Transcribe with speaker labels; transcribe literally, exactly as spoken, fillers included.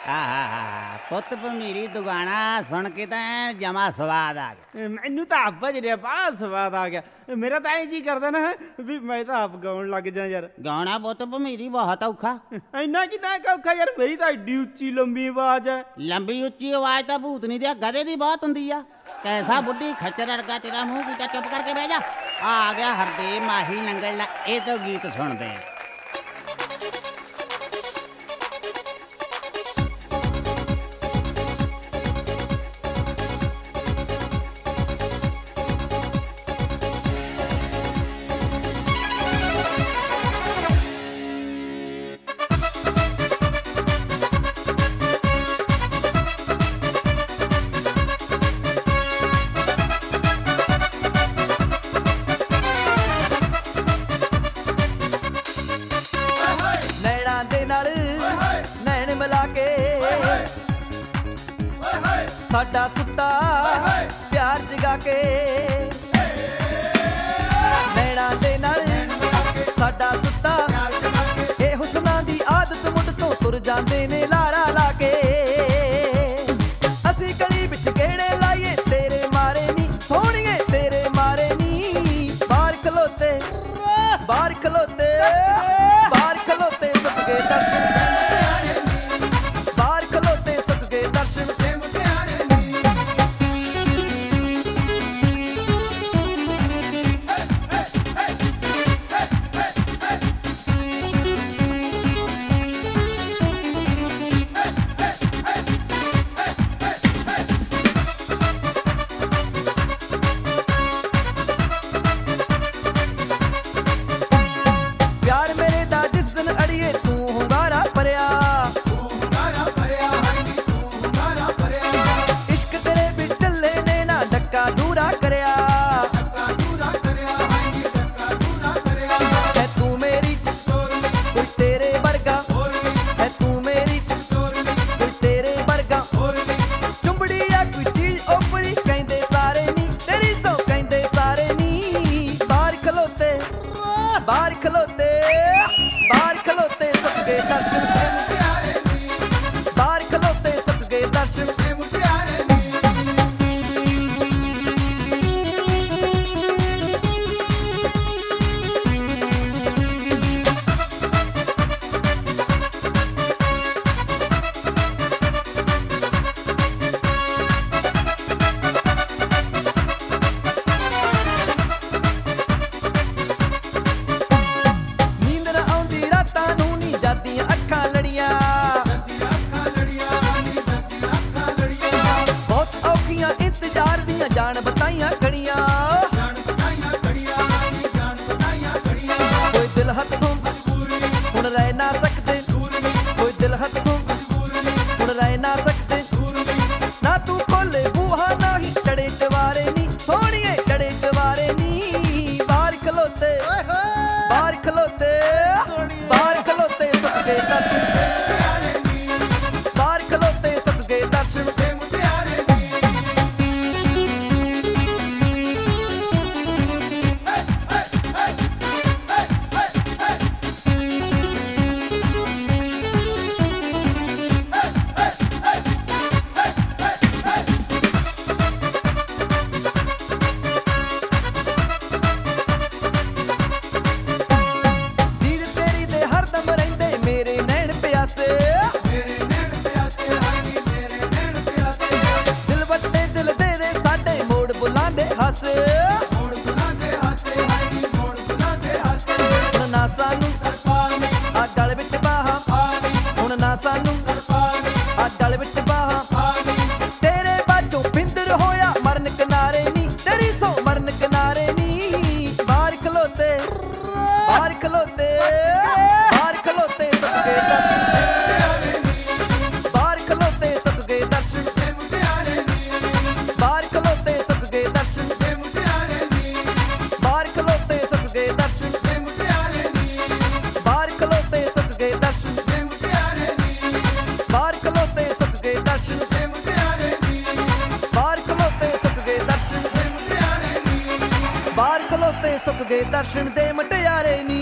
Speaker 1: ਆਹਾ ਪੁੱਤ ਭਮੀਰੀ ਦੁਗਾਣਾ ਸੁਣ ਕੇ ਤਾਂ ਜਮਾ ਸਵਾਦ ਆ ਗਿਆ।
Speaker 2: ਮੈਨੂੰ ਤਾਂ ਆਪ ਜਿਹੜਾ ਬੜਾ ਸਵਾਦ ਆ ਗਿਆ। ਮੇਰਾ ਤਾਂ ਇਹ ਜੀ ਕਰਦਾ ਨਾ ਵੀ ਮੈਂ ਤਾਂ ਆਪ ਗਾਉਣ ਲੱਗ ਜਾ ਯਾਰ।
Speaker 1: ਗਾਉਣਾ ਪੁੱਤ ਭਮੀਰੀ ਬਹੁਤ ਔਖਾ।
Speaker 2: ਇੰਨਾ ਕਿੰਨਾ ਔਖਾ ਯਾਰ, ਮੇਰੀ ਤਾਂ ਏਡੀ ਉੱਚੀ ਲੰਬੀ ਆਵਾਜ਼ ਹੈ।
Speaker 1: ਲੰਬੀ ਉੱਚੀ ਆਵਾਜ਼ ਤਾਂ ਭੂਤਨੀ ਦੀ ਗਧੇ ਦੀ ਬਹੁਤ ਹੁੰਦੀ ਆ। ਕੈਸਾ ਬੁੱਢੀ ਖੱਚਰ ਵਰਗਾ ਤੇਰਾ ਮੂੰਹ ਕੀਤਾ, ਚੁੱਪ ਕਰਕੇ ਬਹਿ ਜਾ। ਆ ਗਿਆ ਹਰਦੇਵ ਮਾਹੀ ਨੰਗਲ ਦਾ, ਇਹ ਤੋਂ ਗੀਤ ਸੁਣਦੇ।
Speaker 3: ਨੈਣ ਮਿਲਾ ਕੇ ਸਾਡਾ ਸੁੱਤਾ ਪਿਆਰ ਜਗਾ ਕੇ, ਨੈਣਾਂ ਦੇ ਨਾਲ ਸਾਡਾ ਸੁੱਤਾ, ਇਹ ਹੁਸਨਾਂ ਦੀ ਆਦਤ ਮੁੱਢ ਤੋਂ ਤੁਰ ਜਾਂਦੇ ਨੇ ਲਾਰਾ ਲਾ ਕੇ। ਅਸੀਂ ਗਲੀ ਵਿੱਚ ਗੇੜੇ ਲਾਈਏ ਤੇਰੇ ਮਾਰੇ ਨੀ ਸੋਹਣੀਏ, ਤੇਰੇ ਮਾਰੇ ਨੀ। ਬਾਹਰ ਖਲੋਤੇ ਬਾਹਰ ਖਲੋਤੇ ਬਾਹਰ ਖਲੋਤੇ ਸਤਿਗੇ ਦਰਸ਼ਨ, ਬਾਹਰ ਖਲੋਤੇ ਸਤਿਗੇ ਦਰਸ਼ਨ। ਪਿਆਰ ਮੇਰੇ ਦਾ ਜਿਸ ਦਿਨ ਅੜੀਏ ਤੂੰ ਹੁੰਗਾਰਾ ਭਰਿਆ, ਇਸ਼ਕ ਤੇਰੇ ਵੀ ਢੱਲੇ ਨੇ ਨਾ ਡੱਕਾ ਦੂਰਾ ਕਰਿਆ। ਹੈ ਤੂੰ ਮੇਰੀ ਕੋਈ ਤੇਰੇ ਵਰਗਾ, ਹੈ ਤੂੰ ਮੇਰੀ ਕੋਈ ਤੇਰੇ ਵਰਗਾ। ਚੁੰਬੜੀ ਆ ਕੋਈ ਚੀਜ਼ ਓਪਰੀ ਕਹਿੰਦੇ ਸਾਰੇ ਨੀ, ਤੇਰੀ ਸੋ ਕਹਿੰਦੇ ਸਾਰੇ ਨੀ। ਬਾਹਰ ਖਲੋਤੇ ਬਾਹਰ ਖਲੋਤੇ ਬਾਹਰ ਖਲੋਤੇ ਸਤਿਗੇ ਦਰਸ਼ਨ, ਬਾਹਰ ਖਲੋਤੇ ਸਤਿਗੇ ਦਰਸ਼ਨ। ਨੀਂਦ ਨਾ ਆਉਂਦੀ ਰਾਤਾਂ ਨੂੰ ਨੀ ਜਾਂਦੀਆਂ ਅੱਖਾਂ ਲੜੀਆਂ, ਬਹੁਤ ਔਖੀਆਂ ਇੰਤਜ਼ਾਰ ਦੀਆਂ ਜਾਣ ਬਤਾਈਆਂ ਘੜੀਆਂ। ਕੋਈ ਦਿਲ ਹੱਥੋਂ ਹੁਣ ਰਹਿ ਨਾ ਸਕਦੇ, ਕੋਈ ਦਿਲ ਹੱਥੋਂ ਹੁਣ ਰਹਿ ਨਾ ਸਕਦੇ। ਨਾ ਤੂੰ ਖੋਲੇ ਬੂਹਾ ਨਾ ਹੀ ਚੜੇ ਚਵਾਰੇ ਨੀ ਸੋਹਣੀਏ, ਚੜੇ ਚਵਾਰੇ ਨੀ। ਬਾਹਰ ਖਲੋਤੇ ਬਾਹਰ ਖਲੋਤੇ ਬਾਹਰ ਖਲੋਤੇ ਸਤਿਗੇ ਦਰਸ਼ਨ, ਬਾਹਰ ਖਲੋਤੇ ਸਤਿਗੇ ਦਰਸ਼ਨ। ਨੀਂਦ ਤੇਰੀ ਦੇ ਹਰਦਮ ਰਹਿੰਦੇ ਮੇਰੇ ਨੈਣ ਪਿਆਸੇ, ਦਿਲ ਵੱਟੇ ਦਿਲ ਤੇਰੇ ਸਾਡੇ ਮੋੜ ਬੁਲਾਉਂਦੇ ਹਾਸੇ। ਹੁਣ ਨਾ ਸਾਨੂੰ ਆ ਗਲ ਵਿੱਚ ਬਾਹਾਂ, ਹੁਣ ਨਾ ਸਾਨੂੰ ਆ ਗਲ ਵਿੱਚ ਬਾਹਾਂ। ਤੇਰੇ ਬਾਝੋਂ ਬਿੰਦਰ ਹੋਇਆ ਮਰਨ ਕਿਨਾਰੇ ਨੀ, ਤੇਰੀ ਸੋ ਮਰਨ ਕਿਨਾਰੇ ਨੀ। ਬਾਹਰ ਖਲੋਤੇ ਬਾਹਰ ਖਲੋਤੇ ਬਾਹਰ ਖਲੋਤੇ ਸਤਿਗੇ ਦਰਸ਼ਨ, ਬਾਹਰ ਖਲੋਤੇ ਸਤਿਗੇ ਦਰਸ਼ਨ, ਬਾਹਰ ਖਲੋਤੇ ਸਤਿਗੇ ਦਰਸ਼ਨ, ਬਾਹਰ ਖਲੋਤੇ ਸਤਿਗੇ ਦਰਸ਼ਨ, ਬਾਹਰ ਖਲੋਤੇ ਸਤਿਗੇ ਦਰਸ਼ਨ, ਬਾਹਰ ਖਲੋਤੇ ਸਤਿਗੇ ਦਰਸ਼ਨ, ਬਾਹਰ ਖਲੋਤੇ ਸਤਿਗੇ ਦਰਸ਼ਨ, ਬਾਹਰ ਖਲੋਤੇ ਸਤਿਗੇ ਦਰਸ਼ਨ ਦੇ ਮੁਟਿਆਰੇ ਨੀ।